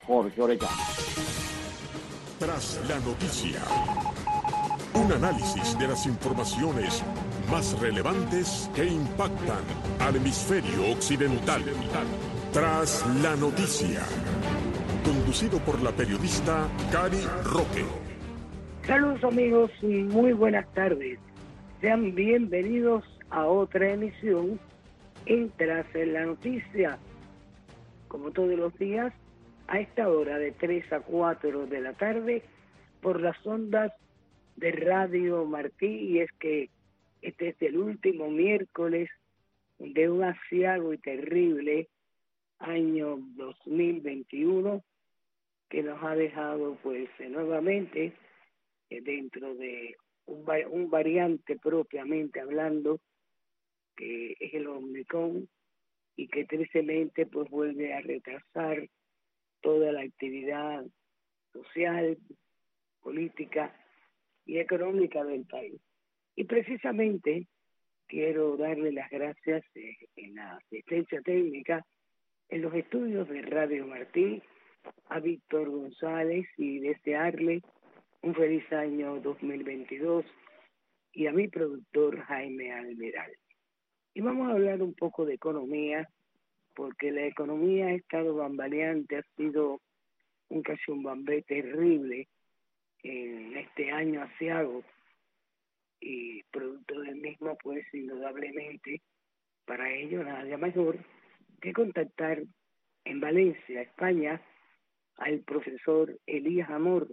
Jorge Orellana. Tras la noticia, un análisis de las informaciones más relevantes que impactan al hemisferio occidental. Tras la noticia, conducido por la periodista Cari Roque. Saludos amigos, muy buenas tardes. Sean bienvenidos a otra emisión en Tras la Noticia. Como todos los días, a esta hora de 3 a 4 de la tarde, por las ondas de Radio Martí, y es que este es el último miércoles de un aciago y terrible año 2021 que nos ha dejado pues nuevamente dentro de un variante propiamente hablando, que es el Omicron, y que tristemente pues vuelve a retrasar toda la actividad social, política y económica del país. Y precisamente quiero darle las gracias en la asistencia técnica, en los estudios de Radio Martí, a Víctor González, y desearle un feliz año 2022, y a mi productor Jaime Almeral. Y vamos a hablar un poco de economía, porque la economía ha estado bambaleante, ha sido un cachumbambé terrible en este año aciago, y producto del mismo, pues indudablemente, para ello nada mejor que contactar en Valencia, España, al profesor Elías Amor,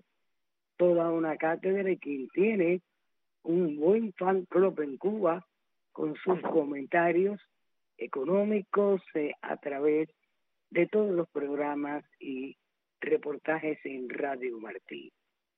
toda una cátedra, quien tiene un buen fan club en Cuba con sus comentarios económicos a través de todos los programas y reportajes en Radio Martí.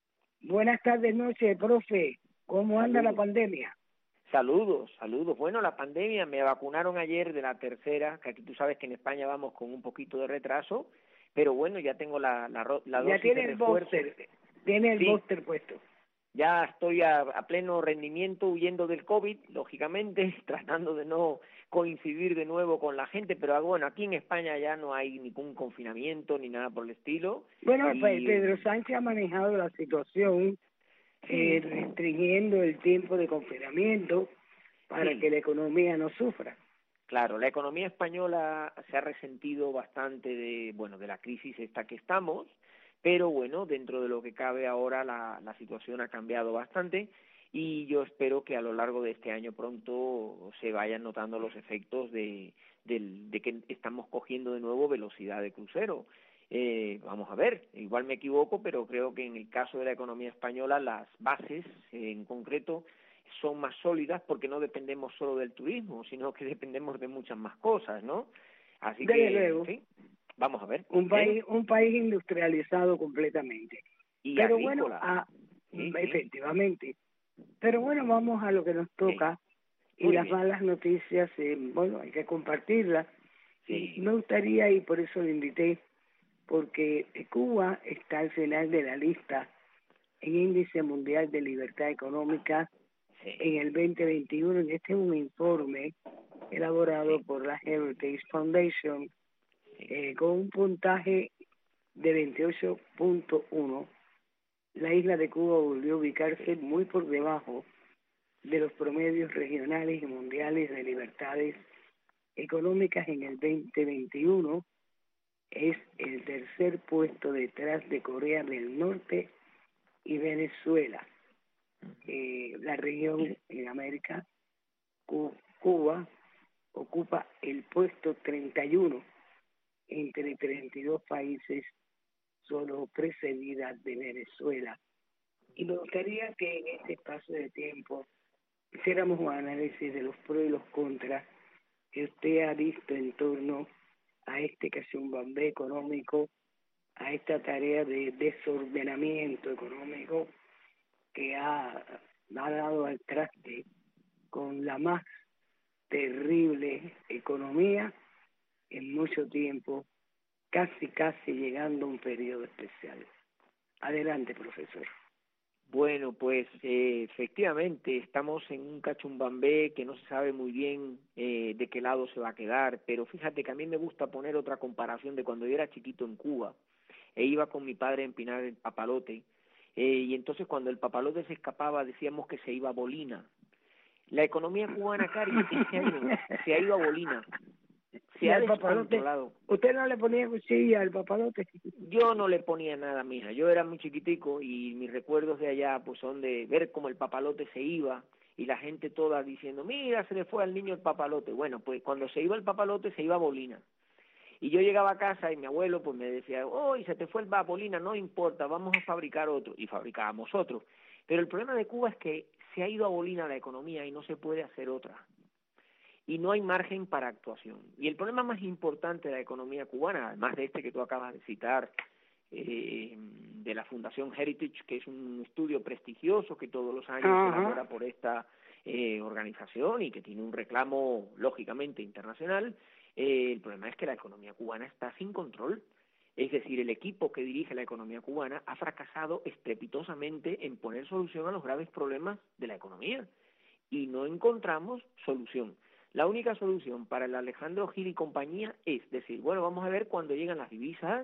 Buenas tardes, noches, profe. ¿Cómo anda la pandemia? Saludos. Bueno, la pandemia, me vacunaron ayer de la tercera, que aquí tú sabes que en España vamos con un poquito de retraso, pero bueno, ya tengo la dosis ya tiene de el refuerzo. Tiene el Sí. booster puesto. Ya estoy a pleno rendimiento, huyendo del COVID, lógicamente, tratando de no coincidir de nuevo con la gente, pero bueno, aquí en España ya no hay ningún confinamiento ni nada por el estilo. Bueno, pues Pedro Sánchez ha manejado la situación, restringiendo el tiempo de confinamiento para que la economía no sufra. Claro, la economía española se ha resentido bastante de la crisis esta que estamos, pero bueno, dentro de lo que cabe ahora la situación ha cambiado bastante, y yo espero que a lo largo de este año pronto se vayan notando los efectos de que estamos cogiendo de nuevo velocidad de crucero. Vamos a ver, igual me equivoco, pero creo que en el caso de la economía española las bases en concreto son más sólidas, porque no dependemos solo del turismo, sino que dependemos de muchas más cosas, ¿no? Así que, luego, en fin, vamos a ver. Un país industrializado completamente. Y pero agrícola. Bueno, efectivamente. Pero bueno, vamos a lo que nos toca. Y Muy las bien. malas noticias, hay que compartirlas. Sí. Y me gustaría, y por eso lo invité, porque Cuba está al final de la lista en Índice Mundial de Libertad Económica en el 2021. Y este es un informe elaborado por la Heritage Foundation, con un puntaje de 28.1. La isla de Cuba volvió a ubicarse muy por debajo de los promedios regionales y mundiales de libertades económicas en el 2021. Es el tercer puesto detrás de Corea del Norte y Venezuela. La región en América, Cuba, ocupa el puesto 31 entre 32 países, solo precedida de Venezuela. Y me gustaría que en este espacio de tiempo hiciéramos un análisis de los pros y los contras que usted ha visto en torno a este cachumbambé económico, a esta tarea de desordenamiento económico que ha dado al traste con la más terrible economía en mucho tiempo, casi llegando a un periodo especial. Adelante, profesor. Bueno, pues efectivamente estamos en un cachumbambé que no se sabe muy bien de qué lado se va a quedar, pero fíjate que a mí me gusta poner otra comparación de cuando yo era chiquito en Cuba. e iba con mi padre a empinar el papalote, y entonces cuando el papalote se escapaba decíamos que se iba a bolina. La economía cubana, Cari, este año se ha ido a bolina, Y se ha al papalote, descontrolado. ¿usted no le ponía cuchilla al papalote? Yo no le ponía nada, mija. Yo era muy chiquitico y mis recuerdos de allá pues son de ver cómo el papalote se iba y la gente toda diciendo, mira, se le fue al niño el papalote. Bueno, pues cuando se iba el papalote se iba a bolina. Y yo llegaba a casa y mi abuelo pues me decía, oh, y se te fue el bolina, no importa, vamos a fabricar otro. Y fabricábamos otro. Pero el problema de Cuba es que se ha ido a bolina la economía y no se puede hacer otra. Y no hay margen para actuación. Y el problema más importante de la economía cubana, además de este que tú acabas de citar, de la Fundación Heritage, que es un estudio prestigioso que todos los años se elabora por esta organización y que tiene un reclamo, lógicamente, internacional, el problema es que la economía cubana está sin control. Es decir, el equipo que dirige la economía cubana ha fracasado estrepitosamente en poner solución a los graves problemas de la economía y no encontramos solución. La única solución para el Alejandro Gil y compañía es decir, bueno, vamos a ver cuándo llegan las divisas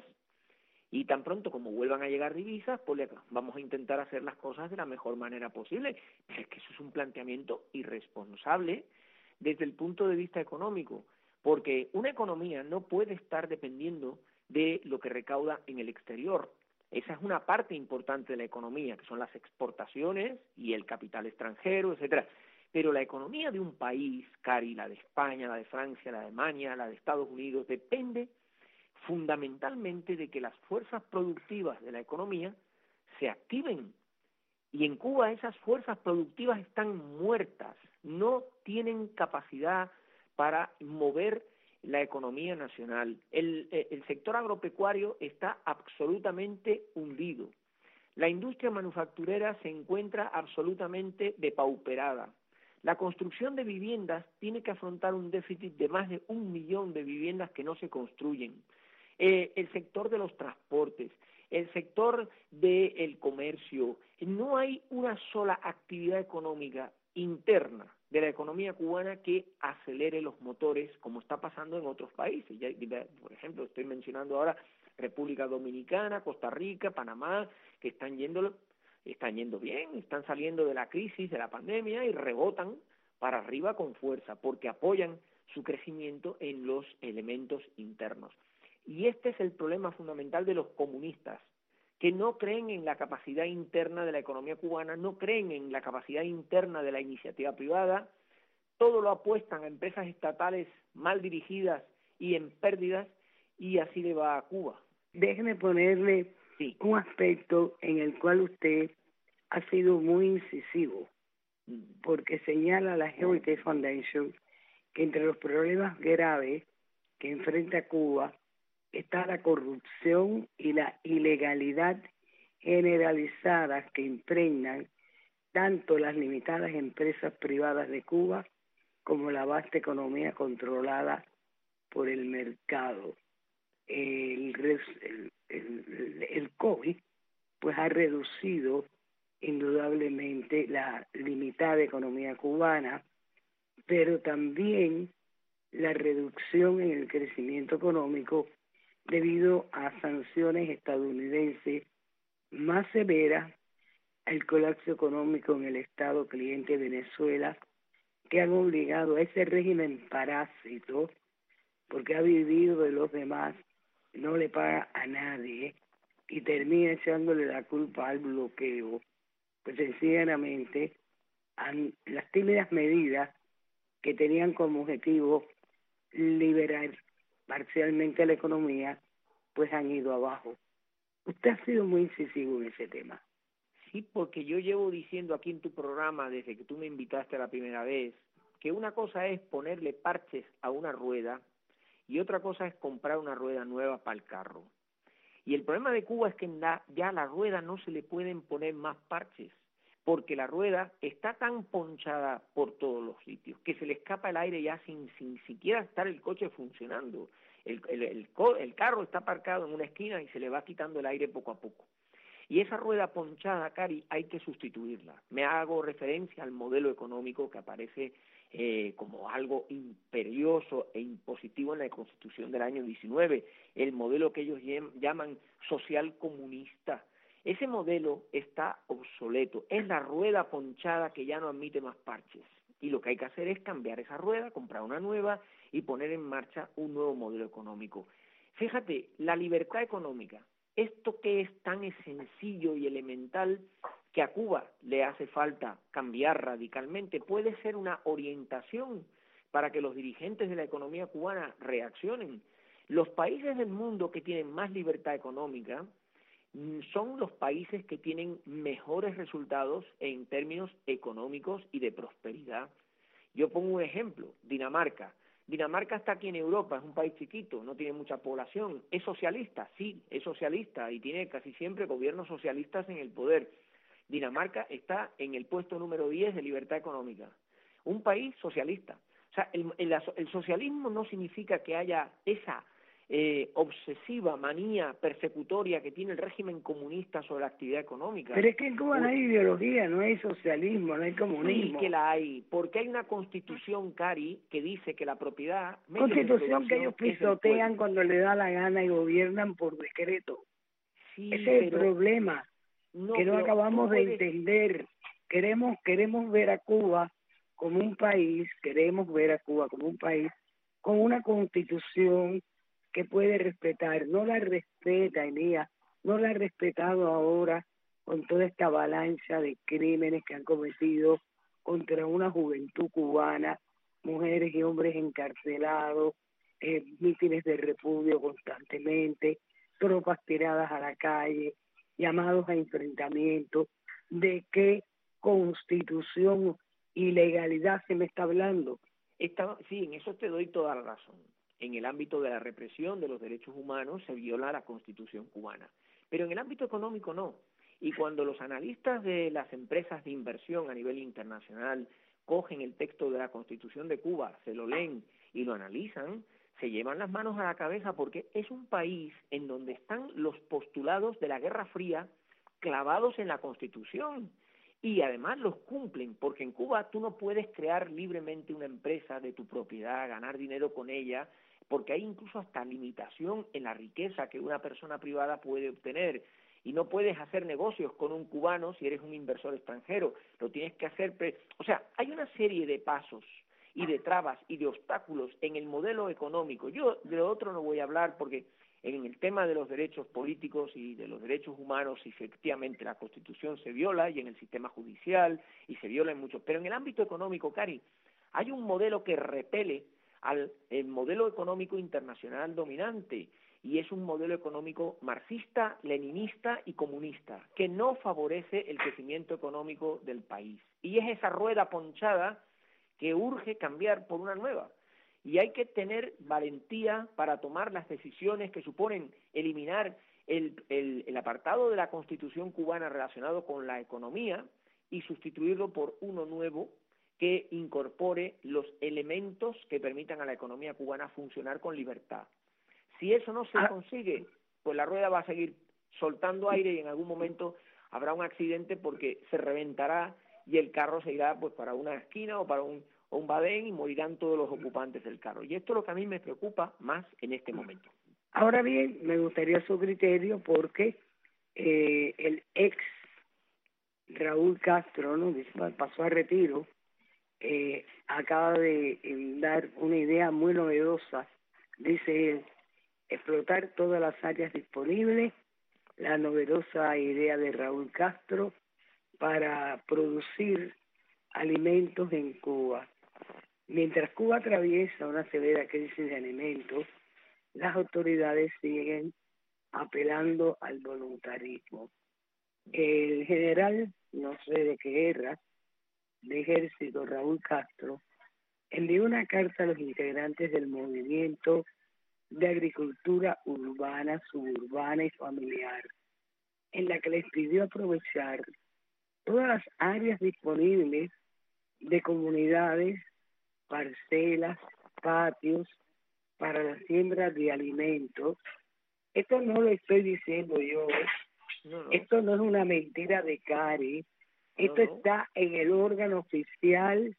y tan pronto como vuelvan a llegar divisas, pues vamos a intentar hacer las cosas de la mejor manera posible. Pero es que eso es un planteamiento irresponsable desde el punto de vista económico, porque una economía no puede estar dependiendo de lo que recauda en el exterior. Esa es una parte importante de la economía, que son las exportaciones y el capital extranjero, etcétera. Pero la economía de un país, Cari, la de España, la de Francia, la de Alemania, la de Estados Unidos, depende fundamentalmente de que las fuerzas productivas de la economía se activen. Y en Cuba esas fuerzas productivas están muertas, no tienen capacidad para mover la economía nacional. El sector agropecuario está absolutamente hundido. La industria manufacturera se encuentra absolutamente depauperada. La construcción de viviendas tiene que afrontar un déficit de más de 1 millón de viviendas que no se construyen. El sector de los transportes, el sector del comercio, no hay una sola actividad económica interna de la economía cubana que acelere los motores como está pasando en otros países. Ya, por ejemplo, estoy mencionando ahora República Dominicana, Costa Rica, Panamá, que están yendo bien, están saliendo de la crisis, de la pandemia y rebotan para arriba con fuerza porque apoyan su crecimiento en los elementos internos. Y este es el problema fundamental de los comunistas, que no creen en la capacidad interna de la economía cubana, no creen en la capacidad interna de la iniciativa privada, todo lo apuestan a empresas estatales mal dirigidas y en pérdidas, y así le va a Cuba. Déjeme ponerle un aspecto en el cual usted ha sido muy incisivo, porque señala la Heritage Foundation que entre los problemas graves que enfrenta Cuba está la corrupción y la ilegalidad generalizadas que impregnan tanto las limitadas empresas privadas de Cuba como la vasta economía controlada por el mercado. El COVID pues ha reducido indudablemente la limitada economía cubana, pero también la reducción en el crecimiento económico debido a sanciones estadounidenses más severas, al colapso económico en el estado cliente Venezuela, que han obligado a ese régimen parásito, porque ha vivido de los demás, no le paga a nadie y termina echándole la culpa al bloqueo, pues sencillamente las tímidas medidas que tenían como objetivo liberar parcialmente la economía, pues han ido abajo. Usted ha sido muy incisivo en ese tema. Sí, porque yo llevo diciendo aquí en tu programa, desde que tú me invitaste la primera vez, que una cosa es ponerle parches a una rueda y otra cosa es comprar una rueda nueva para el carro. Y el problema de Cuba es que ya a la rueda no se le pueden poner más parches, porque la rueda está tan ponchada por todos los sitios que se le escapa el aire ya sin siquiera estar el coche funcionando. El carro está aparcado en una esquina y se le va quitando el aire poco a poco. Y esa rueda ponchada, Cari, hay que sustituirla. Me hago referencia al modelo económico que aparece como algo imperioso e impositivo en la Constitución del año 19, el modelo que ellos llaman social comunista. Ese modelo está obsoleto, es la rueda ponchada que ya no admite más parches, y lo que hay que hacer es cambiar esa rueda, comprar una nueva y poner en marcha un nuevo modelo económico. Fíjate, la libertad económica, esto que es tan sencillo y elemental que a Cuba le hace falta cambiar radicalmente, puede ser una orientación para que los dirigentes de la economía cubana reaccionen. Los países del mundo que tienen más libertad económica son los países que tienen mejores resultados en términos económicos y de prosperidad. Yo pongo un ejemplo, Dinamarca. Dinamarca está aquí en Europa, es un país chiquito, no tiene mucha población, es socialista, sí, es socialista y tiene casi siempre gobiernos socialistas en el poder. Dinamarca está en el puesto número 10 de libertad económica, un país socialista. O sea, el socialismo no significa que haya esa obsesiva manía persecutoria que tiene el régimen comunista sobre la actividad económica. Pero es que en Cuba no hay ideología, no hay socialismo, no hay comunismo. Sí que la hay, porque hay una constitución, Cari, que dice que la propiedad... Constitución que ellos pisotean cuando le da la gana y gobiernan por decreto. Sí, ese es el problema, que no acabamos de entender. Queremos ver a Cuba como un país, con una constitución que puede respetar. No la respeta, Elías, no la ha respetado ahora con toda esta avalancha de crímenes que han cometido contra una juventud cubana, mujeres y hombres encarcelados, mítines de repudio constantemente, tropas tiradas a la calle, llamados a enfrentamientos. ¿De qué constitución y legalidad se me está hablando? Sí, en eso te doy toda la razón. En el ámbito de la represión de los derechos humanos se viola la Constitución cubana, pero en el ámbito económico no. Y cuando los analistas de las empresas de inversión a nivel internacional cogen el texto de la Constitución de Cuba, se lo leen y lo analizan, se llevan las manos a la cabeza porque es un país en donde están los postulados de la Guerra Fría clavados en la Constitución. Y además los cumplen, porque en Cuba tú no puedes crear libremente una empresa de tu propiedad, ganar dinero con ella, porque hay incluso hasta limitación en la riqueza que una persona privada puede obtener. Y no puedes hacer negocios con un cubano si eres un inversor extranjero, lo tienes que hacer... O sea, hay una serie de pasos y de trabas y de obstáculos en el modelo económico. Yo de lo otro no voy a hablar porque... En el tema de los derechos políticos y de los derechos humanos, efectivamente la Constitución se viola y en el sistema judicial y se viola en muchos. Pero en el ámbito económico, Cari, hay un modelo que repele al modelo económico internacional dominante y es un modelo económico marxista, leninista y comunista que no favorece el crecimiento económico del país. Y es esa rueda ponchada que urge cambiar por una nueva. Y hay que tener valentía para tomar las decisiones que suponen eliminar el apartado de la Constitución cubana relacionado con la economía y sustituirlo por uno nuevo que incorpore los elementos que permitan a la economía cubana funcionar con libertad. Si eso no se consigue, pues la rueda va a seguir soltando aire y en algún momento habrá un accidente porque se reventará y el carro se irá pues para una esquina o para un badén y morirán todos los ocupantes del carro. Y esto es lo que a mí me preocupa más en este momento. Ahora bien, me gustaría su criterio porque el ex Raúl Castro, ¿no?, pasó a retiro, acaba de dar una idea muy novedosa. Dice él, explotar todas las áreas disponibles, la novedosa idea de Raúl Castro para producir alimentos en Cuba. Mientras Cuba atraviesa una severa crisis de alimentos, las autoridades siguen apelando al voluntarismo. El general, no sé de qué guerra, de ejército, Raúl Castro, envió una carta a los integrantes del movimiento de agricultura urbana, suburbana y familiar, en la que les pidió aprovechar todas las áreas disponibles de comunidades, parcelas, patios, para la siembra de alimentos. Esto no lo estoy diciendo yo, No. Esto no es una mentira de Cari, esto está en el órgano oficial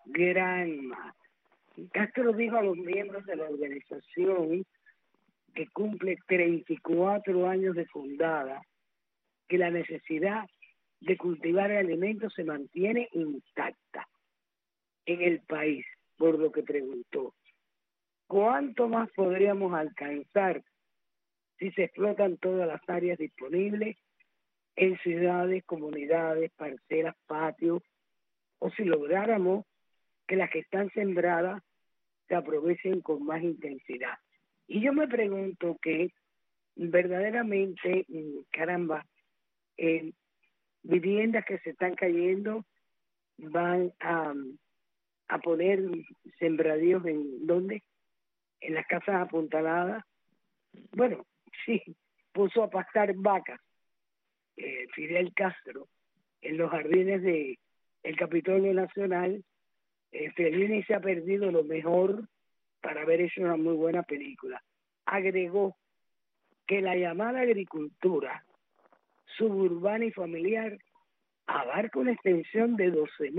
Granma. Castro dijo a los miembros de la organización, que cumple 34 años de fundada, que la necesidad de cultivar alimentos se mantiene intacta en el país, por lo que preguntó. ¿Cuánto más podríamos alcanzar si se explotan todas las áreas disponibles en ciudades, comunidades, parcelas, patios, o si lográramos que las que están sembradas se aprovechen con más intensidad? Y yo me pregunto que verdaderamente, caramba, viviendas que se están cayendo van a poner sembradíos en ¿dónde? En las casas apuntaladas. Bueno, sí, puso a pastar vacas Fidel Castro en los jardines de el Capitolio Nacional. Fellini se ha perdido lo mejor para haber hecho una muy buena película. Agregó que la llamada agricultura suburbana y familiar abarca una extensión de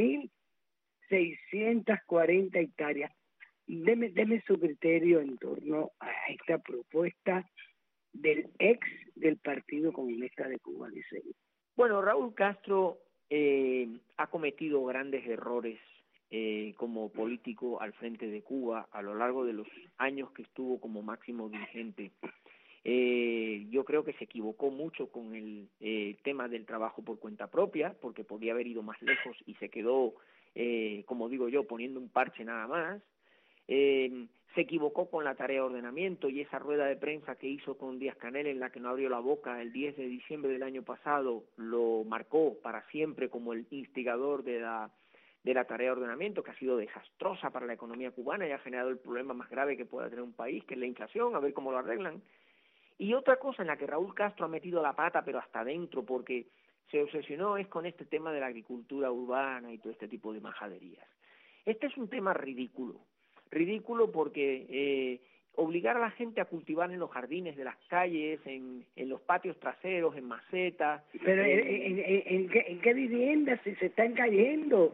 12.640 hectáreas. Deme su criterio en torno a esta propuesta del ex del Partido Comunista de Cuba, dice. Bueno, Raúl Castro ha cometido grandes errores como político al frente de Cuba a lo largo de los años que estuvo como máximo dirigente. Yo creo que se equivocó mucho con el tema del trabajo por cuenta propia, porque podía haber ido más lejos y se quedó, como digo yo, poniendo un parche nada más. Se equivocó con la tarea de ordenamiento y esa rueda de prensa que hizo con Díaz-Canel, en la que no abrió la boca el 10 de diciembre del año pasado, lo marcó para siempre como el instigador de la tarea de ordenamiento, que ha sido desastrosa para la economía cubana y ha generado el problema más grave que pueda tener un país, que es la inflación, a ver cómo lo arreglan. Y otra cosa en la que Raúl Castro ha metido la pata, pero hasta adentro, porque se obsesionó, es con este tema de la agricultura urbana y todo este tipo de majaderías. Este es un tema ridículo porque obligar a la gente a cultivar en los jardines de las calles, en los patios traseros, en macetas. Pero ¿en qué viviendas si se están cayendo?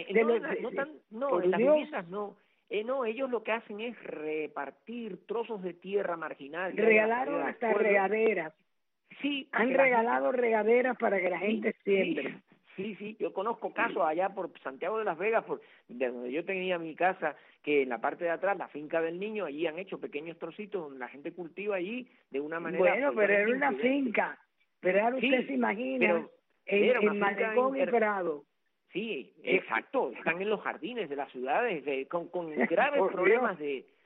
En las viviendas no. No, ellos lo que hacen es repartir trozos de tierra marginal. Regalaron hasta regaderas. Sí. Han regalado regaderas para que la gente siembre. Sí, yo conozco casos allá por Santiago de las Vegas, de donde yo tenía mi casa, que en la parte de atrás, la finca del niño, allí han hecho pequeños trocitos donde la gente cultiva allí de una manera... Bueno, pero era una finca, pero ahora usted se imagina en Malecón y Prado. Sí, exacto, están en los jardines de las ciudades con graves problemas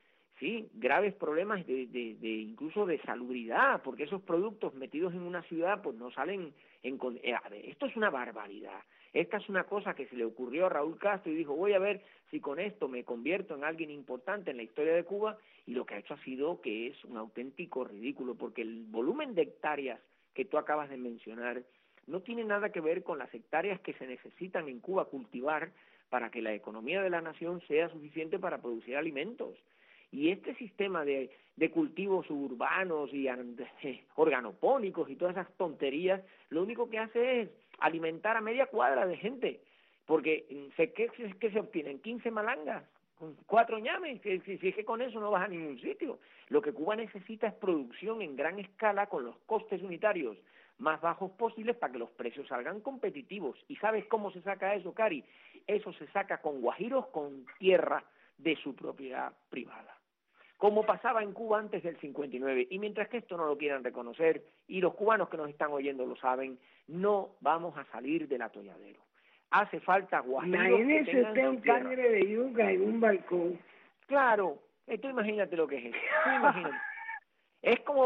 graves problemas de incluso de salubridad, porque esos productos metidos en una ciudad pues no salen a ver, esto es una barbaridad. Esta es una cosa que se le ocurrió a Raúl Castro y dijo, voy a ver si con esto me convierto en alguien importante en la historia de Cuba, y lo que ha hecho ha sido que es un auténtico ridículo, porque el volumen de hectáreas que tú acabas de mencionar no tiene nada que ver con las hectáreas que se necesitan en Cuba cultivar para que la economía de la nación sea suficiente para producir alimentos. Y este sistema de cultivos suburbanos y organopónicos y todas esas tonterías, lo único que hace es alimentar a media cuadra de gente, porque ¿qué se obtienen? 15 malangas, 4 ñames, si es que con eso no vas a ningún sitio. Lo que Cuba necesita es producción en gran escala con los costes unitarios más bajos posibles para que los precios salgan competitivos. ¿Y sabes cómo se saca eso, Cari? Eso se saca con guajiros con tierra de su propiedad privada, como pasaba en Cuba antes del 59, y mientras que esto no lo quieran reconocer, y los cubanos que nos están oyendo lo saben, no vamos a salir del atolladero. Hace falta guajiros. Imagínese usted un cangre de yuca en un balcón. Claro, tú imagínate lo que es eso, tú imagínate. Es como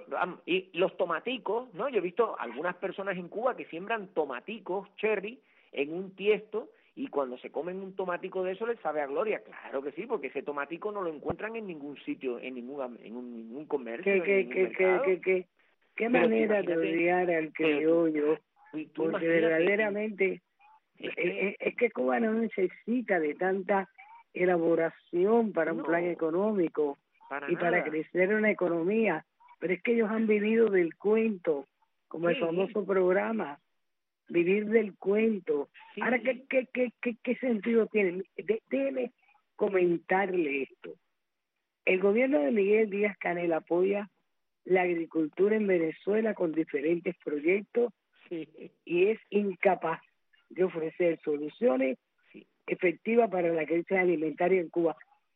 y los tomaticos, ¿no? Yo he visto algunas personas en Cuba que siembran tomaticos cherry en un tiesto, y cuando se comen un tomatico de eso les sabe a gloria. Claro que sí, porque ese tomatico no lo encuentran en ningún sitio, en ningún comercio. ¿Qué manera de odiar al criollo? Porque verdaderamente es que Cuba no necesita de tanta elaboración para un plan económico para crecer una economía, pero es que ellos han vivido del cuento, como el famoso programa. vivir del cuento. Sí. Ahora, ¿qué sentido tiene? Déjeme comentarle esto. El gobierno de Miguel Díaz-Canel apoya la agricultura en Venezuela con diferentes proyectos y es incapaz de ofrecer soluciones efectivas para la crisis alimentaria en Cuba.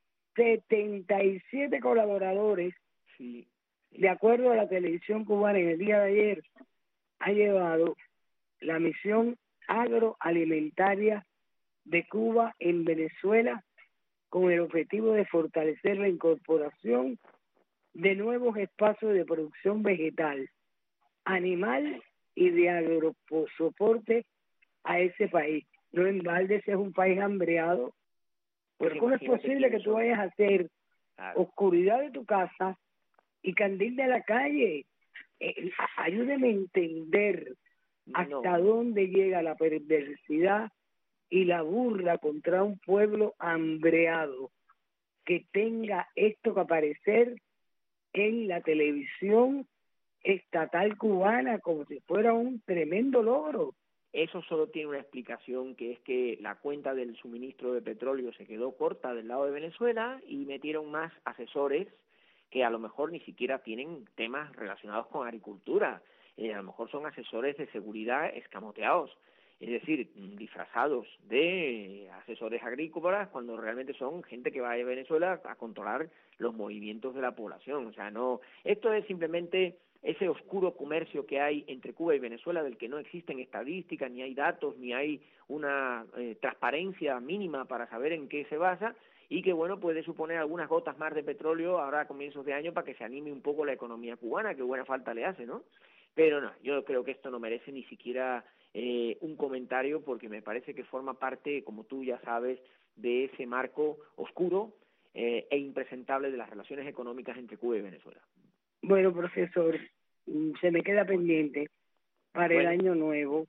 77 colaboradores, de acuerdo a la televisión cubana, en el día de ayer ha llevado la misión agroalimentaria de Cuba en Venezuela con el objetivo de fortalecer la incorporación de nuevos espacios de producción vegetal, animal y de agrosoporte a ese país. No en balde, ese es un país hambreado. Porque ¿cómo es posible que tú vayas a hacer oscuridad de tu casa y candil de la calle? Ayúdeme a entender hasta dónde llega la perversidad y la burla contra un pueblo hambreado que tenga esto que aparecer en la televisión estatal cubana como si fuera un tremendo logro. Eso solo tiene una explicación, que es que la cuenta del suministro de petróleo se quedó corta del lado de Venezuela y metieron más asesores que a lo mejor ni siquiera tienen temas relacionados con agricultura. A lo mejor son asesores de seguridad escamoteados, es decir, disfrazados de asesores agrícolas cuando realmente son gente que va a Venezuela a controlar los movimientos de la población. O sea, no, esto es simplemente ese oscuro comercio que hay entre Cuba y Venezuela, del que no existen estadísticas, ni hay datos, ni hay una transparencia mínima para saber en qué se basa, y que, bueno, puede suponer algunas gotas más de petróleo ahora a comienzos de año para que se anime un poco la economía cubana, que buena falta le hace, ¿no? Pero no, yo creo que esto no merece ni siquiera un comentario, porque me parece que forma parte, como tú ya sabes, de ese marco oscuro e impresentable de las relaciones económicas entre Cuba y Venezuela. Bueno, profesor, se me queda pendiente para el año nuevo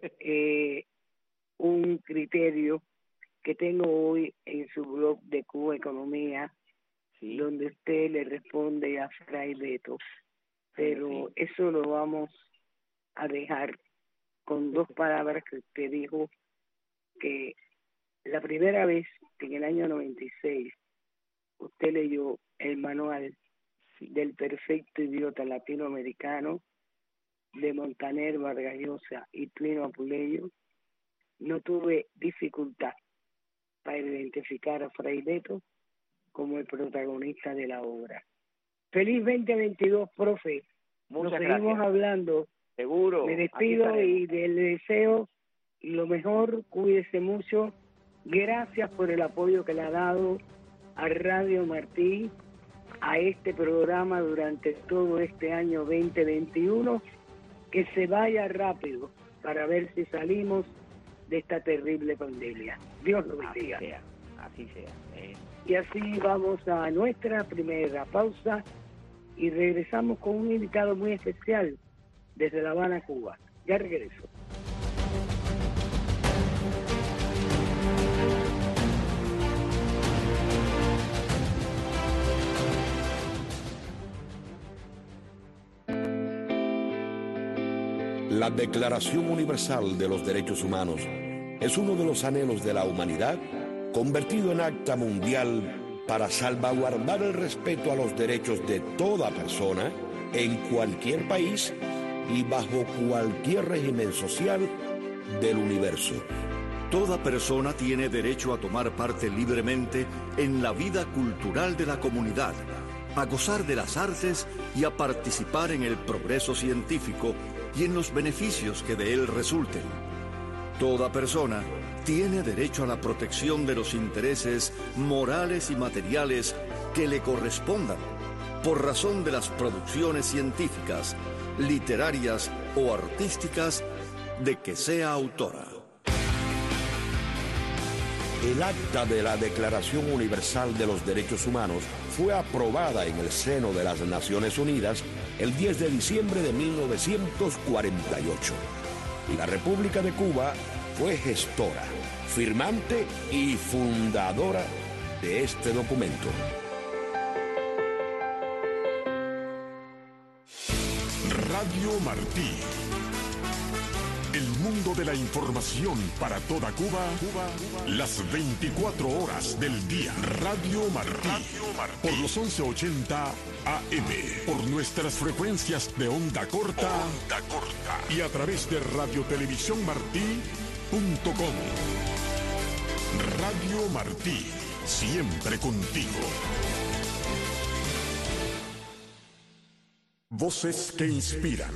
un criterio que tengo hoy en su blog de Cuba Economía, donde usted le responde a Fray Beto, pero eso lo vamos a dejar con dos palabras que usted dijo, que la primera vez que en el año 96 usted leyó el manual del perfecto idiota latinoamericano de Montaner, Vargas Llosa y Plinio Apuleyo, no tuve dificultad para identificar a Fray Beto como el protagonista de la obra. Feliz 2022, profe. Muchas Nos seguimos gracias. Hablando. Seguro. Me despido y le deseo lo mejor, cuídese mucho. Gracias por el apoyo que le ha dado a Radio Martí, a este programa durante todo este año 2021, que se vaya rápido para ver si salimos de esta terrible pandemia. Dios lo bendiga. Así sea. Y así vamos a nuestra primera pausa y regresamos con un invitado muy especial desde La Habana, Cuba. Ya regreso. La Declaración Universal de los Derechos Humanos es uno de los anhelos de la humanidad convertido en acta mundial para salvaguardar el respeto a los derechos de toda persona en cualquier país y bajo cualquier régimen social del universo. Toda persona tiene derecho a tomar parte libremente en la vida cultural de la comunidad, a gozar de las artes y a participar en el progreso científico y en los beneficios que de él resulten. Toda persona tiene derecho a la protección de los intereses morales y materiales que le correspondan por razón de las producciones científicas, literarias o artísticas de que sea autora. El acta de la Declaración Universal de los Derechos Humanos fue aprobada en el seno de las Naciones Unidas el 10 de diciembre de 1948. Y la República de Cuba fue gestora, firmante y fundadora de este documento. Radio Martí, el mundo de la información para toda Cuba, las 24 horas del día. Radio Martí, por los 1180 AM, por nuestras frecuencias de onda corta y a través de radiotelevisiónmartí.com. Radio Martí, siempre contigo. Voces que inspiran.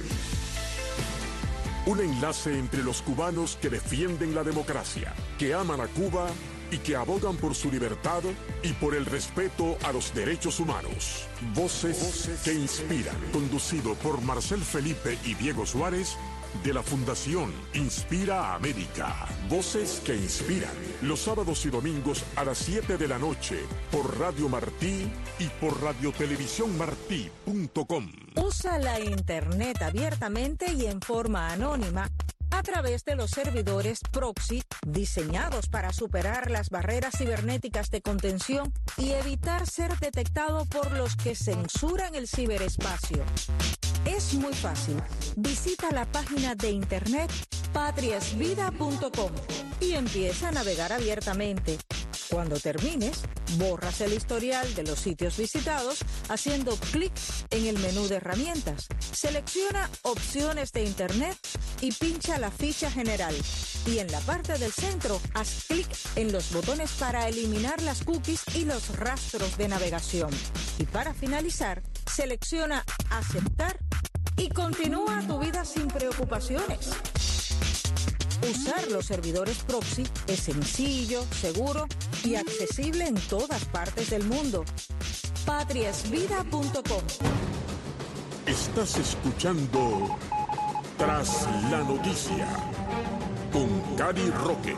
Un enlace entre los cubanos que defienden la democracia, que aman a Cuba y que abogan por su libertad y por el respeto a los derechos humanos. Voces que inspiran. Conducido por Marcel Felipe y Diego Suárez, de la Fundación Inspira América. Voces que inspiran. Los sábados y domingos a las 7 de la noche por Radio Martí y por radiotelevisiónmartí.com. Usa la Internet abiertamente y en forma anónima a través de los servidores proxy diseñados para superar las barreras cibernéticas de contención y evitar ser detectado por los que censuran el ciberespacio. Es muy fácil. Visita la página de internet patriasvida.com y empieza a navegar abiertamente. Cuando termines, borras el historial de los sitios visitados haciendo clic en el menú de herramientas. Selecciona opciones de internet y pincha la ficha general. Y en la parte del centro, haz clic en los botones para eliminar las cookies y los rastros de navegación. Y para finalizar, selecciona aceptar y continúa tu vida sin preocupaciones. Usar los servidores proxy es sencillo, seguro y accesible en todas partes del mundo. patriasvida.com. Estás escuchando Tras la Noticia con Cari Roque.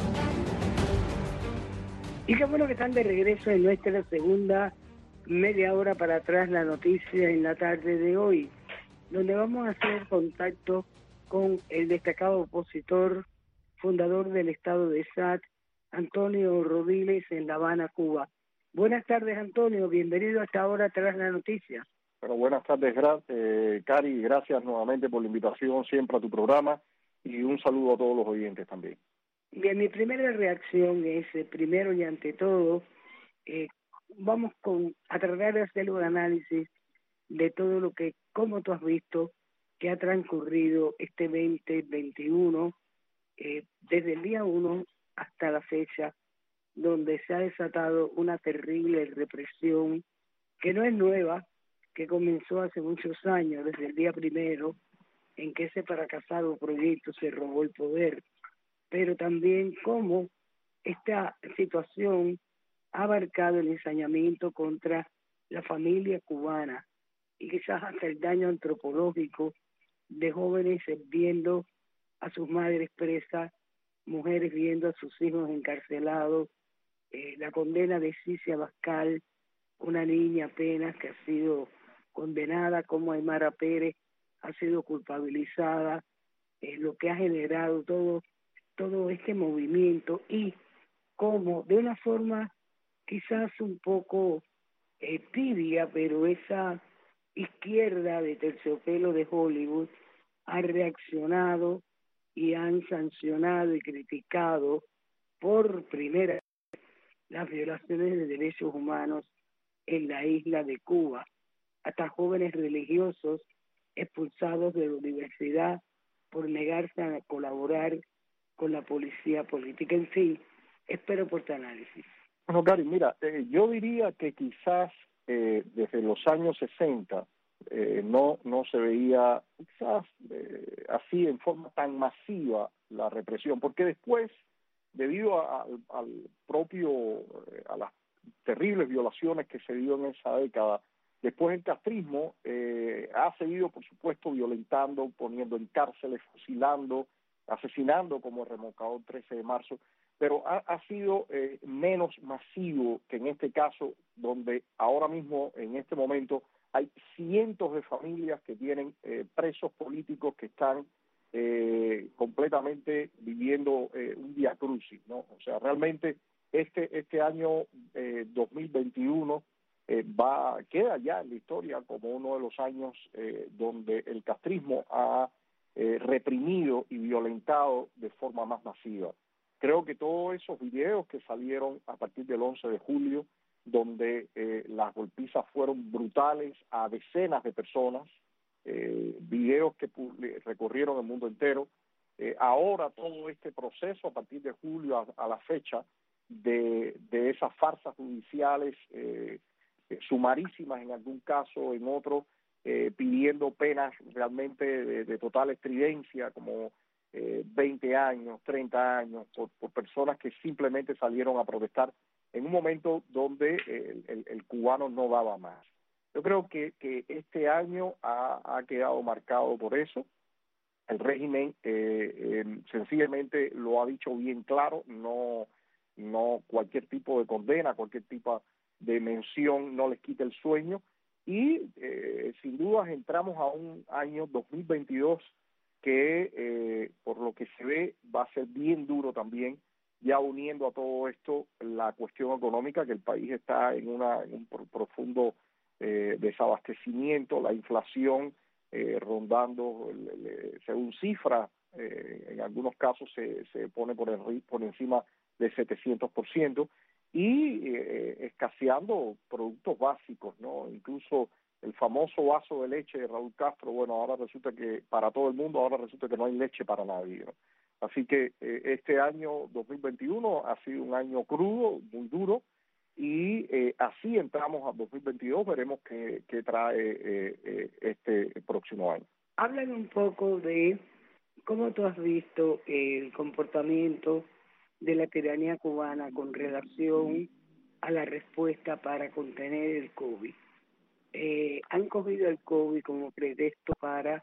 Y qué bueno que están de regreso en nuestra segunda media hora para Tras la Noticia en la tarde de hoy, donde vamos a hacer contacto con el destacado opositor, fundador del estado de SAT, Antonio Rodiles, en La Habana, Cuba. Buenas tardes, Antonio, bienvenido hasta ahora Tras la Noticia. Bueno, buenas tardes, Cari, gracias nuevamente por la invitación siempre a tu programa y un saludo a todos los oyentes también. Bien, mi primera reacción es, primero y ante todo, vamos a tratar de hacer un análisis de todo lo que, como tú has visto, que ha transcurrido este 2021, desde el día 1 hasta la fecha, donde se ha desatado una terrible represión que no es nueva, que comenzó hace muchos años, desde el día primero, en que ese fracasado proyecto se robó el poder, pero también cómo esta situación ha abarcado el ensañamiento contra la familia cubana y quizás hasta el daño antropológico de jóvenes viendo a sus madres presas, mujeres viendo a sus hijos encarcelados, la condena de Cicia Bascal, una niña apenas que ha sido condenada, como Aymara Pérez ha sido culpabilizada, lo que ha generado todo este movimiento y como de una forma quizás un poco tibia, pero esa izquierda de terciopelo de Hollywood ha reaccionado y han sancionado y criticado por primera vez las violaciones de derechos humanos en la isla de Cuba, hasta jóvenes religiosos expulsados de la universidad por negarse a colaborar con la policía política. En fin, espero por tu análisis. Bueno, Cari, mira, yo diría que quizás desde los años 60 no se veía quizás así en forma tan masiva la represión, porque después, debido a las terribles violaciones que se dio en esa década, después el castrismo ha seguido, por supuesto, violentando, poniendo en cárceles, fusilando, asesinando, como el remolcador 13 de marzo, pero ha sido menos masivo que en este caso, donde ahora mismo, en este momento, hay cientos de familias que tienen presos políticos que están completamente viviendo un viacrucis, ¿no? O sea, realmente este año 2021 queda ya en la historia como uno de los años donde el castrismo ha reprimido y violentado de forma más masiva. Creo que todos esos videos que salieron a partir del 11 de julio, donde las golpizas fueron brutales a decenas de personas, videos que recorrieron el mundo entero, ahora todo este proceso a partir de julio a la fecha de esas farsas judiciales sumarísimas en algún caso, en otro, pidiendo penas realmente de total estridencia, como 20 años, 30 años, por personas que simplemente salieron a protestar en un momento donde el cubano no daba más. Yo creo que este año ha quedado marcado por eso. El régimen sencillamente lo ha dicho bien claro, no cualquier tipo de condena, cualquier tipo de mención no les quita el sueño, y sin dudas entramos a un año 2022 que por lo que se ve va a ser bien duro también, ya uniendo a todo esto la cuestión económica, que el país está en un profundo desabastecimiento, la inflación rondando, según cifras, en algunos casos se pone por encima del 700%, y escaseando productos básicos, ¿no? Incluso el famoso vaso de leche de Raúl Castro, bueno, ahora resulta que para todo el mundo, ahora resulta que no hay leche para nadie, ¿no? Así que este año 2021 ha sido un año crudo, muy duro, y así entramos a 2022, veremos qué trae este próximo año. Háblame un poco de cómo tú has visto el comportamiento de la tiranía cubana con relación a la respuesta para contener el COVID. Han cogido el COVID como pretexto para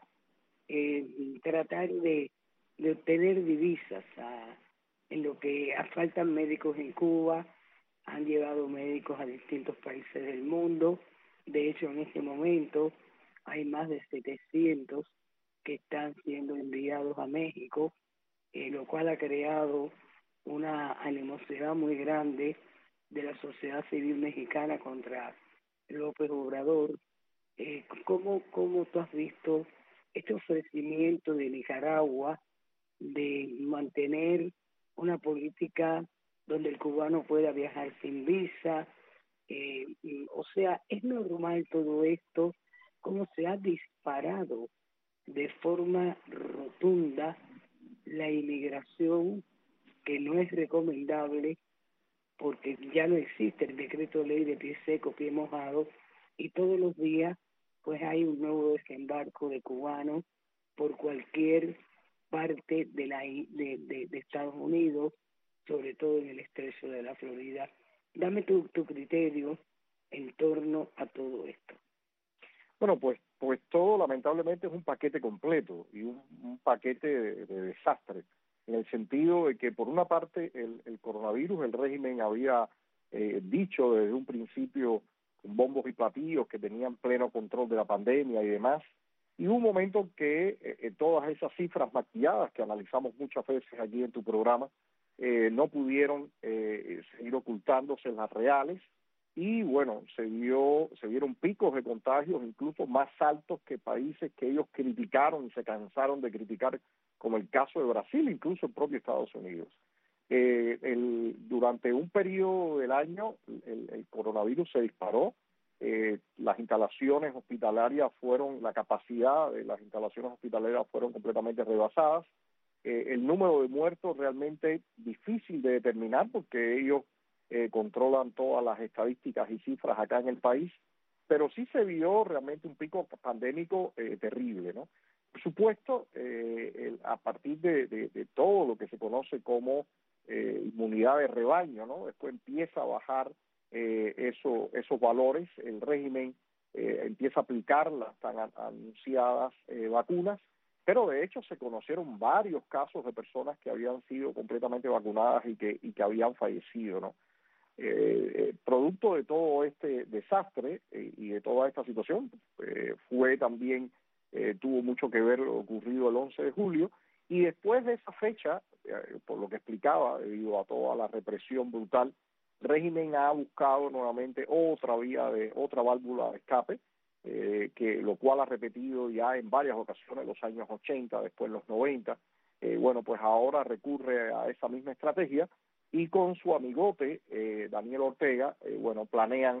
tratar de obtener divisas. En lo que faltan médicos en Cuba, han llevado médicos a distintos países del mundo. De hecho, en este momento hay más de 700 que están siendo enviados a México, lo cual ha creado una animosidad muy grande de la sociedad civil mexicana contra López Obrador. ¿Cómo tú has visto este ofrecimiento de Nicaragua de mantener una política donde el cubano pueda viajar sin visa? O sea, ¿es normal todo esto? ¿Cómo se ha disparado de forma rotunda la inmigración, que no es recomendable porque ya no existe el decreto ley de pie seco, pie mojado, y todos los días pues hay un nuevo desembarco de cubanos por cualquier parte de Estados Unidos, sobre todo en el estrecho de la Florida? Dame tu criterio en torno a todo esto. Bueno, pues todo lamentablemente es un paquete completo y un paquete de desastre, en el sentido de que por una parte el coronavirus, el régimen había dicho desde un principio con bombos y platillos que tenían pleno control de la pandemia y demás, y hubo un momento que todas esas cifras maquilladas que analizamos muchas veces allí en tu programa no pudieron seguir ocultándose las reales, y bueno, se vieron picos de contagios incluso más altos que países que ellos criticaron y se cansaron de criticar, como el caso de Brasil, incluso el propio Estados Unidos. Durante un periodo del año el coronavirus se disparó, las instalaciones hospitalarias la capacidad de las instalaciones hospitalarias fueron completamente rebasadas, el número de muertos realmente difícil de determinar porque ellos controlan todas las estadísticas y cifras acá en el país, pero sí se vio realmente un pico pandémico terrible, ¿no? Por supuesto, a partir de todo lo que se conoce como inmunidad de rebaño, ¿no? Después empieza a bajar esos valores, el régimen empieza a aplicar las tan anunciadas vacunas, pero de hecho se conocieron varios casos de personas que habían sido completamente vacunadas y que habían fallecido, ¿no? Producto de todo este desastre y de toda esta situación, fue también, tuvo mucho que ver lo ocurrido el 11 de julio, y después de esa fecha, por lo que explicaba, debido a toda la represión brutal, el régimen ha buscado nuevamente otra válvula de escape, que lo cual ha repetido ya en varias ocasiones en los años 80, después en los 90. Bueno, pues ahora recurre a esa misma estrategia y con su amigote, Daniel Ortega, bueno, planean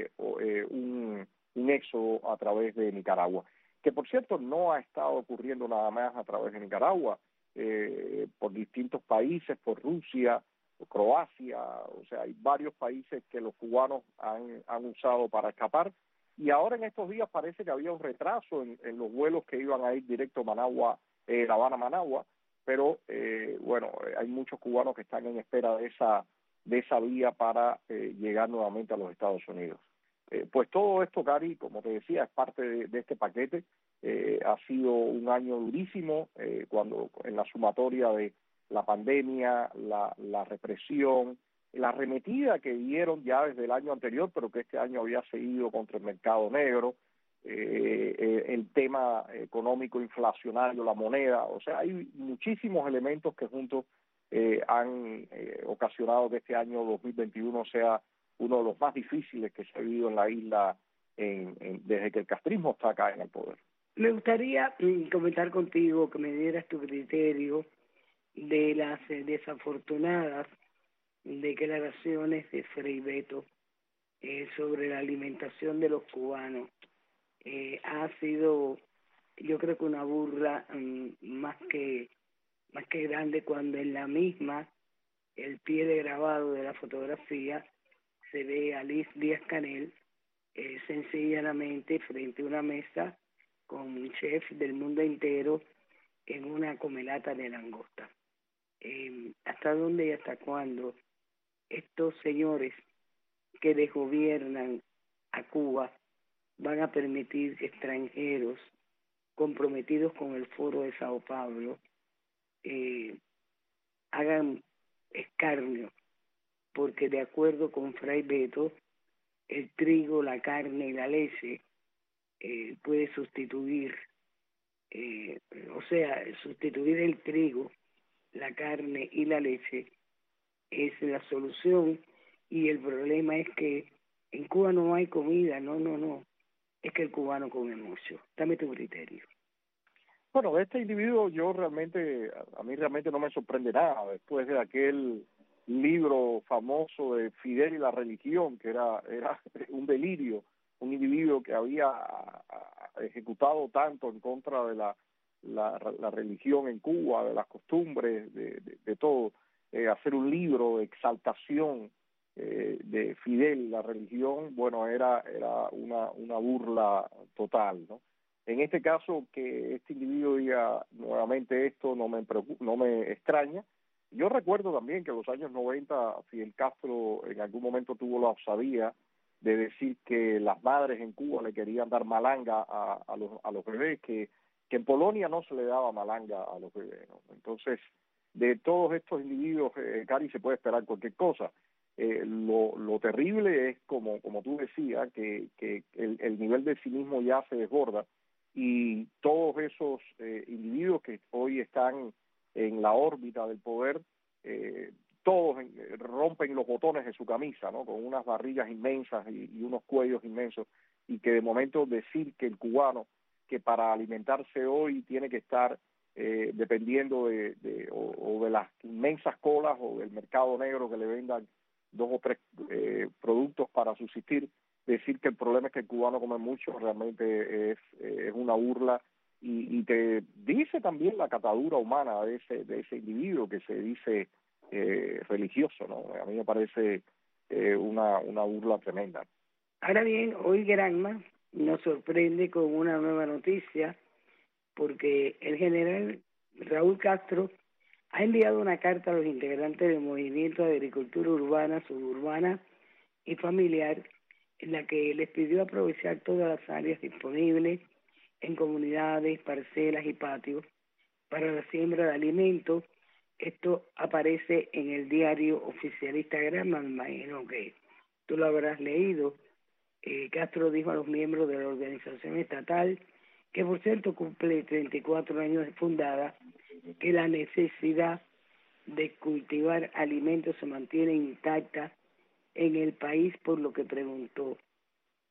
un éxodo a través de Nicaragua, que por cierto no ha estado ocurriendo nada más a través de Nicaragua, por distintos países, por Rusia, por Croacia, o sea, hay varios países que los cubanos han usado para escapar, y ahora en estos días parece que había un retraso en los vuelos que iban a ir directo a Managua, La Habana-Managua, pero bueno, hay muchos cubanos que están en espera de esa vía para llegar nuevamente a los Estados Unidos. Pues todo esto, Cari, como te decía, es parte de este paquete. Ha sido un año durísimo, cuando en la sumatoria de la pandemia, la represión, la arremetida que dieron ya desde el año anterior, pero que este año había seguido contra el mercado negro, el tema económico inflacionario, la moneda, o sea, hay muchísimos elementos que juntos han ocasionado que este año 2021 sea uno de los más difíciles que se ha vivido en la isla desde que el castrismo está acá en el poder. Me gustaría comentar contigo, que me dieras tu criterio de las desafortunadas declaraciones de Frei Beto sobre la alimentación de los cubanos. Ha sido, yo creo que una burla más que grande, cuando en la misma, el pie de grabado de la fotografía, se ve a Liz Díaz-Canel sencillamente frente a una mesa con un chef del mundo entero en una comelata de langosta. ¿Hasta dónde y hasta cuándo estos señores que desgobiernan a Cuba van a permitir que extranjeros comprometidos con el Foro de Sao Paulo hagan escarnio? Porque de acuerdo con Frei Beto, el trigo, la carne y la leche puede sustituir, sustituir el trigo, la carne y la leche es la solución, y el problema es que en Cuba no hay comida, no, es que el cubano come mucho. Dame tu criterio. Bueno, de este individuo a mí realmente no me sorprende nada, después de aquel libro famoso de Fidel y la religión, que era un delirio, un individuo que había ejecutado tanto en contra de la religión en Cuba, de las costumbres, de todo, hacer un libro de exaltación de Fidel, la religión, bueno, era una burla total, ¿no? En este caso, que este individuo diga nuevamente esto no me extraña. Yo recuerdo también que en los años 90 Fidel Castro en algún momento tuvo la osadía de decir que las madres en Cuba le querían dar malanga a los bebés, que en Polonia no se le daba malanga a los bebés, ¿no? Entonces, de todos estos individuos, Cari, se puede esperar cualquier cosa. Lo terrible es, como tú decías, que el nivel de cinismo ya se desborda, y todos esos individuos que hoy están en la órbita del poder, todos rompen los botones de su camisa, ¿no? Con unas barrigas inmensas y unos cuellos inmensos, y que de momento decir que el cubano, que para alimentarse hoy tiene que estar dependiendo de las inmensas colas o del mercado negro que le vendan 2 o 3 productos para subsistir, decir que el problema es que el cubano come mucho, realmente es una burla, y te dice también la catadura humana de ese individuo que se dice religioso, ¿no? A mí me parece una burla tremenda. Ahora bien, hoy Granma nos sorprende con una nueva noticia, porque el general Raúl Castro ha enviado una carta a los integrantes del Movimiento de Agricultura Urbana, Suburbana y Familiar, en la que les pidió aprovechar todas las áreas disponibles en comunidades, parcelas y patios para la siembra de alimentos. Esto aparece en el diario oficialista Granma, me imagino que tú lo habrás leído. Castro dijo a los miembros de la organización estatal, que por cierto cumple 34 años de fundada, que la necesidad de cultivar alimentos se mantiene intacta en el país, por lo que preguntó: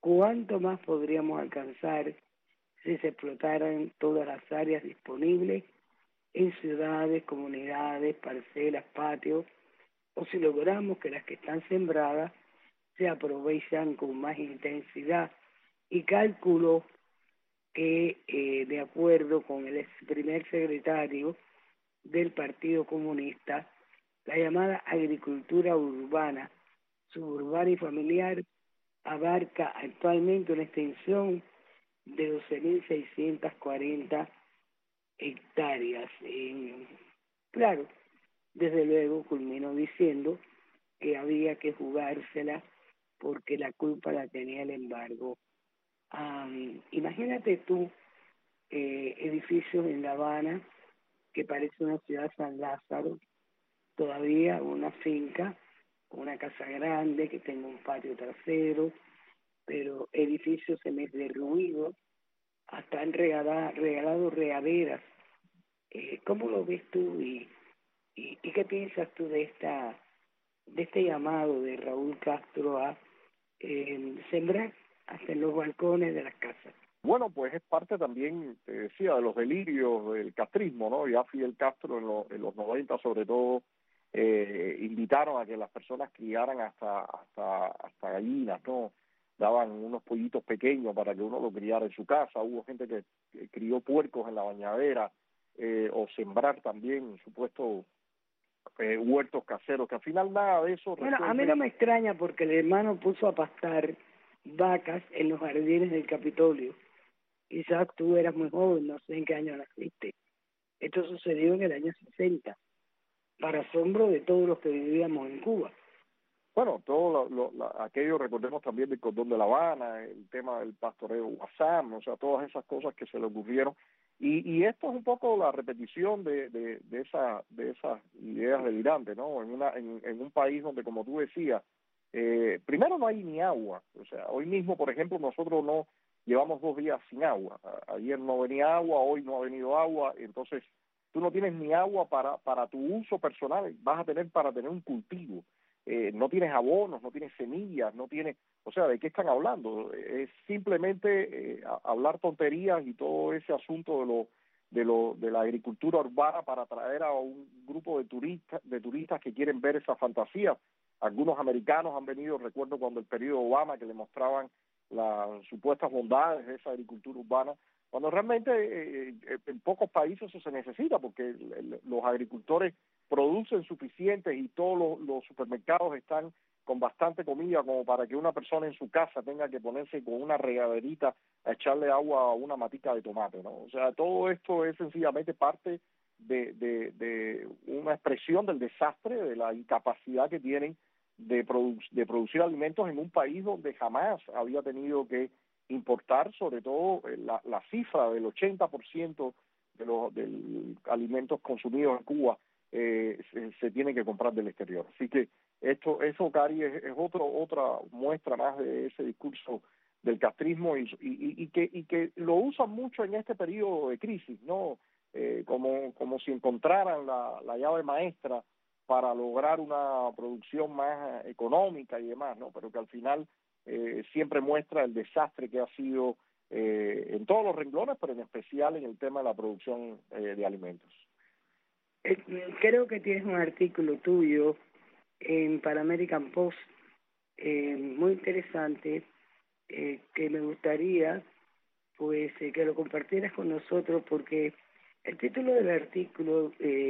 ¿Cuánto más podríamos alcanzar si se explotaran todas las áreas disponibles en ciudades, comunidades, parcelas, patios, o si logramos que las que están sembradas se aprovechan con más intensidad? Y calculo que, de acuerdo con el ex primer secretario del Partido Comunista, la llamada agricultura urbana, suburbana y familiar abarca actualmente una extensión de 12.640 hectáreas. Claro, desde luego culminó diciendo que había que jugársela porque la culpa la tenía el embargo. Imagínate tú edificios en La Habana que parece una ciudad San Lázaro, todavía una finca, una casa grande que tenga un patio trasero, pero edificios semi-derruidos, hasta han regalado regaderas. ¿Cómo lo ves tú y qué piensas tú de este llamado de Raúl Castro a sembrar hasta en los balcones de las casas? Bueno, pues es parte también, te decía, de los delirios del castrismo, ¿no? Ya Fidel Castro en los 90 sobre todo invitaron a que las personas criaran hasta gallinas, ¿no? Daban unos pollitos pequeños para que uno lo criara en su casa. Hubo gente que crió puercos en la bañadera, o sembrar también, supuesto, huertos caseros, que al final nada de eso... Bueno, a mí no me extraña porque el hermano puso a pastar vacas en los jardines del Capitolio. Quizás tú eras muy joven, no sé en qué año naciste. Esto sucedió en el año 60, para asombro de todos los que vivíamos en Cuba. Bueno, todo aquello, recordemos también del Cordón de La Habana, el tema del pastoreo Guasam, o sea, todas esas cosas que se le ocurrieron. Y esto es un poco la repetición de esas ideas delirantes, ¿no? En un país donde, como tú decías, primero no hay ni agua. O sea, hoy mismo, por ejemplo, nosotros no llevamos 2 días sin agua. Ayer no venía agua, hoy no ha venido agua, entonces tú no tienes ni agua para tu uso personal, vas a tener para tener un cultivo. No tienes abonos, no tienes semillas, no tienes, o sea, ¿de qué están hablando? Es simplemente hablar tonterías y todo ese asunto de la agricultura urbana para atraer a un grupo de turistas que quieren ver esa fantasía. Algunos americanos han venido, recuerdo cuando el periodo Obama, que le mostraban las supuestas bondades de esa agricultura urbana, cuando realmente en pocos países eso se necesita, porque los agricultores producen suficientes y todos los supermercados están con bastante comida como para que una persona en su casa tenga que ponerse con una regaderita a echarle agua a una matica de tomate, ¿no? O sea, todo esto es sencillamente parte de una expresión del desastre, de la incapacidad que tienen de producir alimentos en un país donde jamás había tenido que importar, sobre todo la cifra del 80% de los alimentos consumidos en Cuba se tiene que comprar del exterior. Así que eso, Cari, es otra muestra más de ese discurso del castrismo y que lo usan mucho en este periodo de crisis, ¿no? Como si encontraran la llave maestra para lograr una producción más económica y demás, ¿no? Pero que al final siempre muestra el desastre que ha sido en todos los renglones, pero en especial en el tema de la producción de alimentos. Creo que tienes un artículo tuyo en Pan American Post muy interesante, que me gustaría pues que lo compartieras con nosotros, porque el título del artículo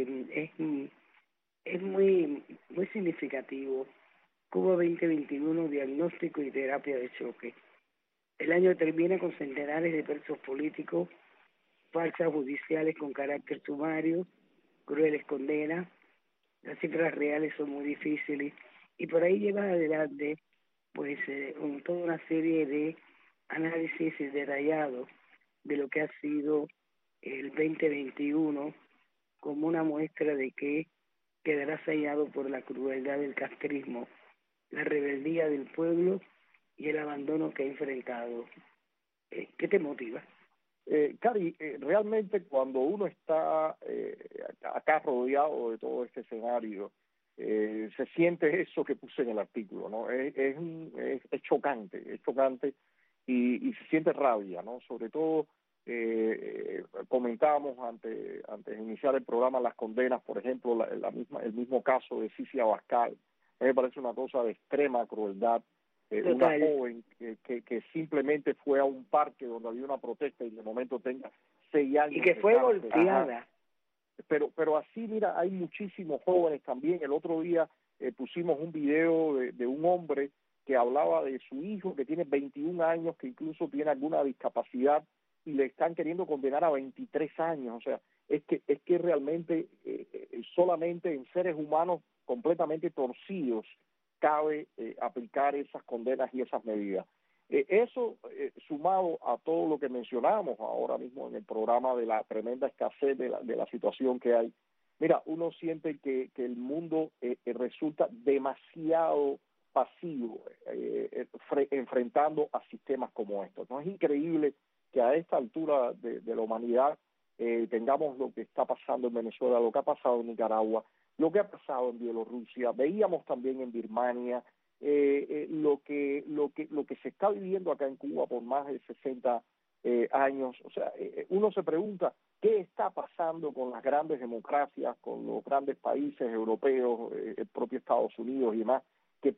es muy significativo. Cuba 2021, diagnóstico y terapia de choque. El año termina con centenares de presos políticos, falsas judiciales con carácter sumario, crueles condenas. Las cifras reales son muy difíciles y por ahí lleva adelante pues toda una serie de análisis detallados de lo que ha sido el 2021 como una muestra de que quedará sellado por la crueldad del castrismo, la rebeldía del pueblo y el abandono que ha enfrentado. ¿Qué te motiva? Cari, realmente cuando uno está acá rodeado de todo este escenario, se siente eso que puse en el artículo, ¿no? Es chocante y se siente rabia, ¿no? Sobre todo, comentábamos antes de iniciar el programa las condenas, por ejemplo, el mismo caso de Cici Abascal. A mí me parece una cosa de extrema crueldad. Una joven que simplemente fue a un parque donde había una protesta y de momento tenga 6 años. Y que fue golpeada. Ajá. Pero así, mira, hay muchísimos jóvenes también. El otro día pusimos un video de un hombre que hablaba de su hijo que tiene 21 años, que incluso tiene alguna discapacidad y le están queriendo condenar a 23 años. O sea, es que realmente solamente en seres humanos completamente torcidos cabe aplicar esas condenas y esas medidas. Eso sumado a todo lo que mencionamos ahora mismo en el programa de la tremenda escasez de la situación que hay, mira, uno siente que el mundo resulta demasiado pasivo enfrentando a sistemas como estos. No es increíble que a esta altura de la humanidad tengamos lo que está pasando en Venezuela, lo que ha pasado en Nicaragua, lo que ha pasado en Bielorrusia, veíamos también en Birmania, lo que se está viviendo acá en Cuba por más de 60 años. O sea, uno se pregunta qué está pasando con las grandes democracias, con los grandes países europeos, el propio Estados Unidos y demás, que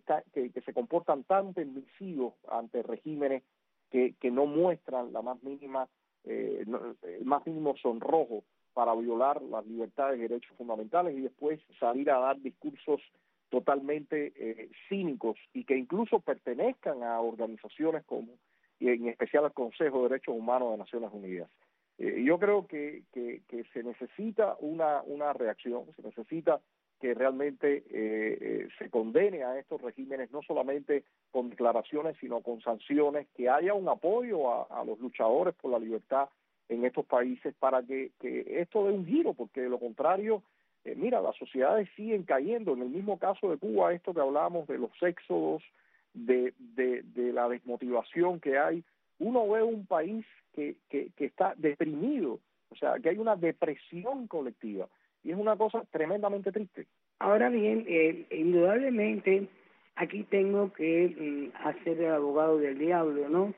se comportan tan permisivos ante regímenes que no muestran la más mínima el más mínimo sonrojo para violar las libertades y derechos fundamentales y después salir a dar discursos totalmente cínicos y que incluso pertenezcan a organizaciones como, y en especial al Consejo de Derechos Humanos de Naciones Unidas. Yo creo que se necesita una reacción, se necesita que realmente se condene a estos regímenes, no solamente con declaraciones, sino con sanciones, que haya un apoyo a los luchadores por la libertad en estos países para que esto dé un giro, porque de lo contrario, mira, las sociedades siguen cayendo. En el mismo caso de Cuba, esto que hablábamos de los éxodos, de la desmotivación que hay, uno ve un país que está deprimido, o sea, que hay una depresión colectiva. Y es una cosa tremendamente triste. Ahora bien, indudablemente, aquí tengo que hacer el abogado del diablo, ¿no?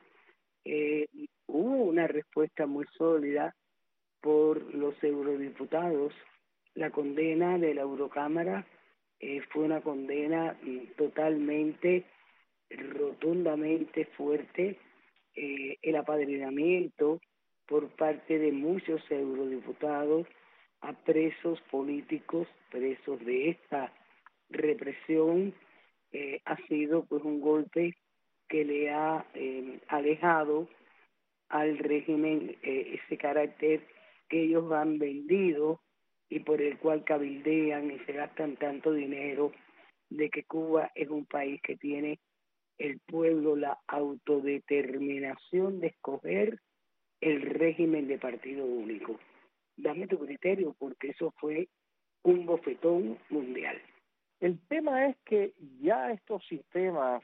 Hubo una respuesta muy sólida por los eurodiputados. La condena de la Eurocámara fue una condena totalmente, rotundamente fuerte. El apadrinamiento por parte de muchos eurodiputados a presos políticos, presos de esta represión, ha sido pues un golpe que le ha alejado al régimen ese carácter que ellos han vendido y por el cual cabildean y se gastan tanto dinero, de que Cuba es un país que tiene el pueblo la autodeterminación de escoger el régimen de partido único. Dame tu criterio, porque eso fue un bofetón mundial. El tema es que ya estos sistemas,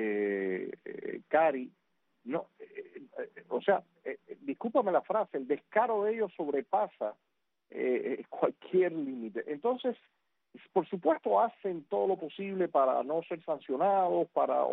Cari, no, discúlpame la frase, el descaro de ellos sobrepasa cualquier límite. Entonces, por supuesto, hacen todo lo posible para no ser sancionados, para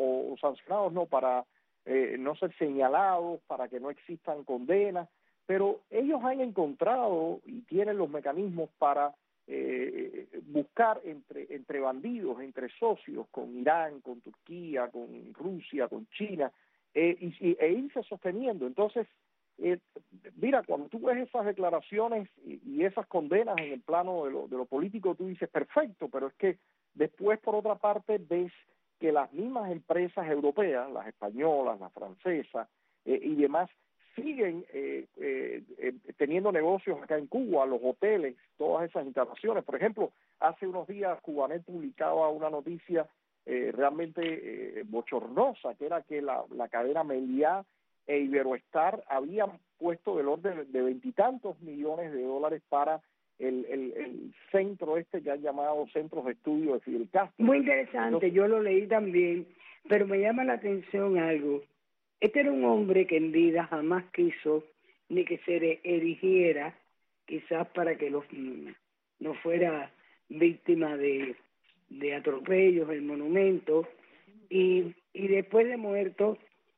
no ser señalados, para que no existan condenas, pero ellos han encontrado y tienen los mecanismos para buscar entre bandidos, entre socios, con Irán, con Turquía, con Rusia, con China, e irse sosteniendo. Entonces, mira, cuando tú ves esas declaraciones y esas condenas en el plano de lo político, tú dices, perfecto, pero es que después, por otra parte, ves que las mismas empresas europeas, las españolas, las francesas y demás, siguen teniendo negocios acá en Cuba, los hoteles, todas esas instalaciones. Por ejemplo, hace unos días Cubanet publicaba una noticia realmente bochornosa, que era que la cadena Meliá e Iberoestar habían puesto del orden de 20 y tantos millones de dólares para el centro que han llamado Centros de Estudio de Fidel Castro. Muy interesante. Entonces, yo lo leí también, pero me llama la atención algo. Este era un hombre que en vida jamás quiso ni que se erigiera, quizás para que no fuera víctima de atropellos, el monumento, y después de muerto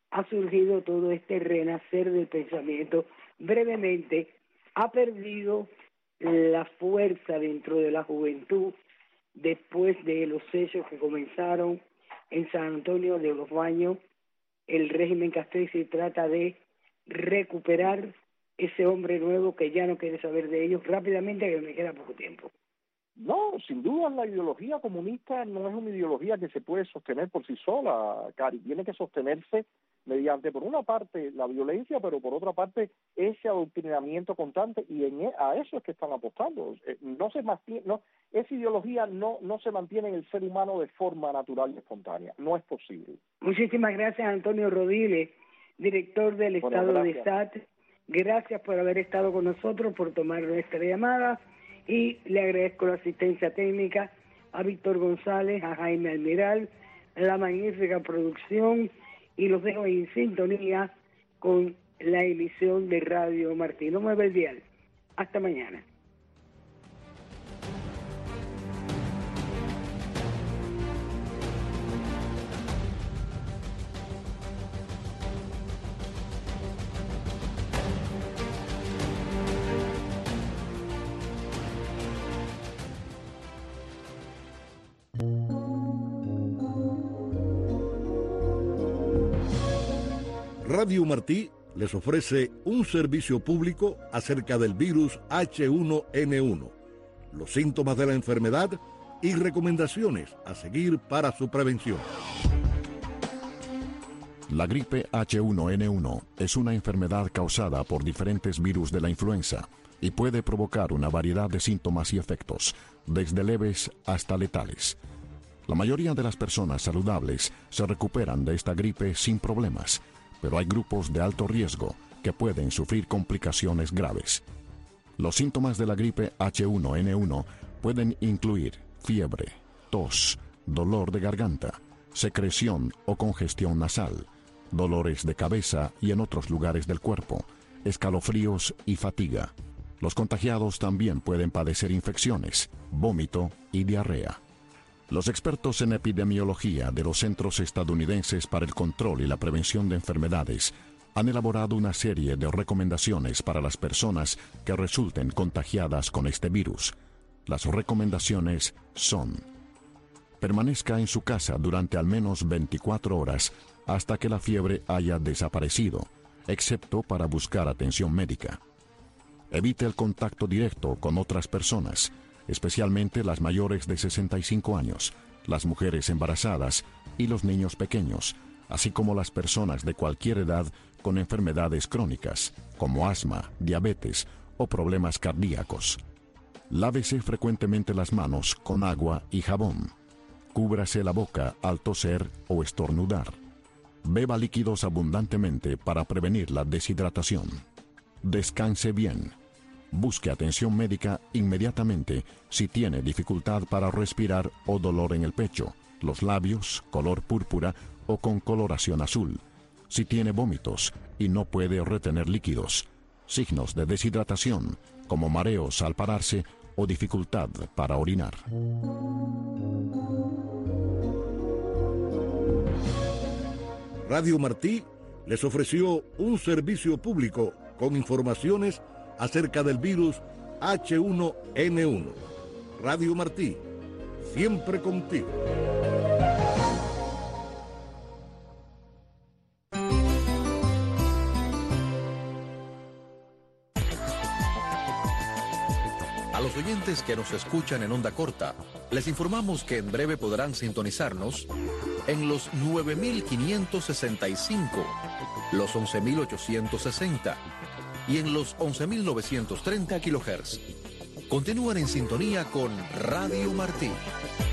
ha surgido todo este renacer del pensamiento. Brevemente, ha perdido la fuerza dentro de la juventud después de los hechos que comenzaron en San Antonio de los Baños. El régimen castrense trata de recuperar ese hombre nuevo que ya no quiere saber de ellos. Rápidamente, que me queda poco tiempo. No, sin duda la ideología comunista no es una ideología que se puede sostener por sí sola, Cari. Tiene que sostenerse mediante, por una parte, la violencia, pero por otra parte, ese adoctrinamiento constante, y a eso es que están apostando. Esa ideología no se mantiene en el ser humano de forma natural y espontánea. No es posible. Muchísimas gracias, Antonio Rodiles, director del Estado de SAT. Gracias por haber estado con nosotros, por tomar nuestra llamada, y le agradezco la asistencia técnica a Víctor González, a Jaime Almiral, la magnífica producción, y los dejo en sintonía con la emisión de Radio Martí. No mueva el dial. Hasta mañana. Radio Martí les ofrece un servicio público acerca del virus H1N1, los síntomas de la enfermedad y recomendaciones a seguir para su prevención. La gripe H1N1 es una enfermedad causada por diferentes virus de la influenza y puede provocar una variedad de síntomas y efectos, desde leves hasta letales. La mayoría de las personas saludables se recuperan de esta gripe sin problemas, pero hay grupos de alto riesgo que pueden sufrir complicaciones graves. Los síntomas de la gripe H1N1 pueden incluir fiebre, tos, dolor de garganta, secreción o congestión nasal, dolores de cabeza y en otros lugares del cuerpo, escalofríos y fatiga. Los contagiados también pueden padecer infecciones, vómito y diarrea. Los expertos en epidemiología de los Centros Estadounidenses para el Control y la Prevención de Enfermedades han elaborado una serie de recomendaciones para las personas que resulten contagiadas con este virus. Las recomendaciones son: permanezca en su casa durante al menos 24 horas hasta que la fiebre haya desaparecido, excepto para buscar atención médica. Evite el contacto directo con otras personas, especialmente las mayores de 65 años, las mujeres embarazadas y los niños pequeños, así como las personas de cualquier edad con enfermedades crónicas, como asma, diabetes o problemas cardíacos. Lávese frecuentemente las manos con agua y jabón. Cúbrase la boca al toser o estornudar. Beba líquidos abundantemente para prevenir la deshidratación. Descanse bien. Busque atención médica inmediatamente si tiene dificultad para respirar o dolor en el pecho, los labios, color púrpura o con coloración azul, si tiene vómitos y no puede retener líquidos, signos de deshidratación como mareos al pararse o dificultad para orinar. Radio Martí les ofreció un servicio público con informaciones acerca del virus H1N1. Radio Martí, siempre contigo. A los oyentes que nos escuchan en onda corta, les informamos que en breve podrán sintonizarnos en los 9.565, los 11.860 y en los 11.930 kHz. Continúan en sintonía con Radio Martí.